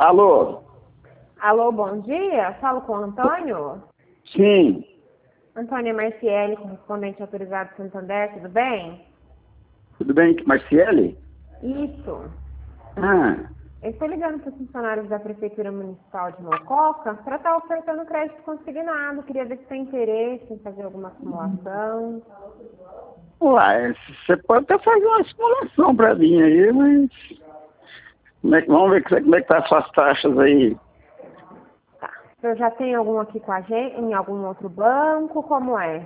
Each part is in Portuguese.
Alô? Alô, bom dia. Falo com o Antônio. Sim. Antônio Marciele, correspondente autorizado do Santander, tudo bem? Tudo bem, Marciele? Isso. Ah, Eu estou ligando para os funcionários da Prefeitura Municipal de Mococa para estar ofertando crédito consignado. Queria ver se tem interesse em fazer alguma simulação. uai, você pode até fazer uma simulação para mim aí, mas vamos ver como é que tá as suas taxas aí. Tá. Eu já tenho algum aqui com a gente, em algum outro banco? Como é?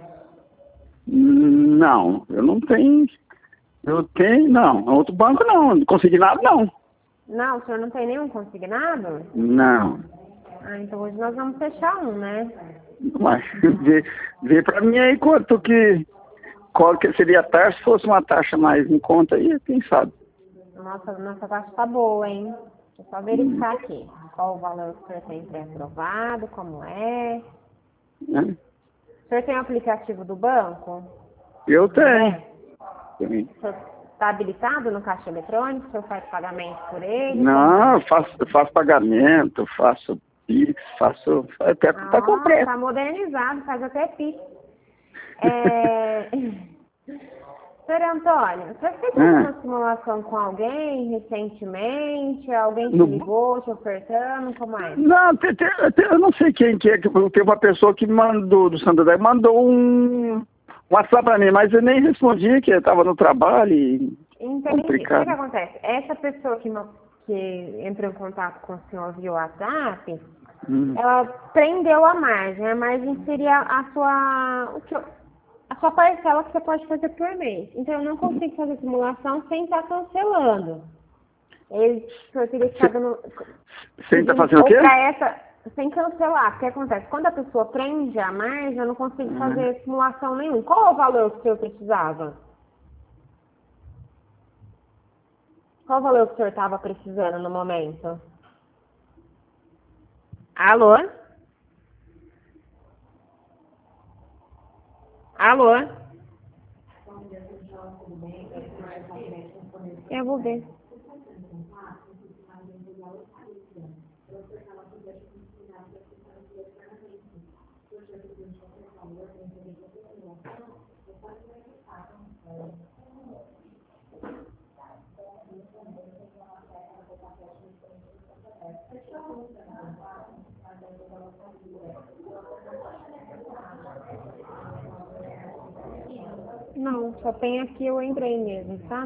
Não, eu não tenho. Eu tenho, não. Outro banco não consignado não. Não, o senhor não tem nenhum consignado? Não. Ah, então hoje nós vamos fechar um, né? Mas vê para mim aí qual que seria a taxa, se fosse uma taxa mais em conta aí, quem sabe. Nossa taxa tá boa, hein? Deixa eu só verificar aqui. Qual o valor que o senhor tem pré-aprovado, como é. Né? O senhor tem o aplicativo do banco? Eu tenho. É. Tenho. O senhor está habilitado no caixa eletrônico? O senhor faz pagamento por ele? Como Não, é? eu faço pagamento, faço Pix, até tá Ah, completo. tá modernizado, faz até Pix. É... Senhor Antônio, você fez Ah, alguma simulação com alguém recentemente? Alguém te no, ligou, te ofertando? Como é? não, eu não sei quem que é, que tem uma pessoa que mandou, do Santander, mandou um WhatsApp para mim, mas eu nem respondi, que eu estava no trabalho e Entendi. O que complicado. acontece? Essa pessoa que entrou em contato com o senhor via WhatsApp, Hum. ela prendeu a margem seria a sua parcela que você pode fazer por mês. Então eu não consigo fazer simulação sem estar cancelando. O senhor teria que estar dando, Você está pedindo, fazendo o ou quê? para essa, sem cancelar. Porque acontece, quando a pessoa prende a margem, eu não consigo Ah, fazer simulação nenhuma. Qual é o valor que o senhor precisava? Qual o valor que o senhor estava precisando no momento? Alô? Alô? Eu vou ver. Não, só tem aqui eu entrei mesmo, tá?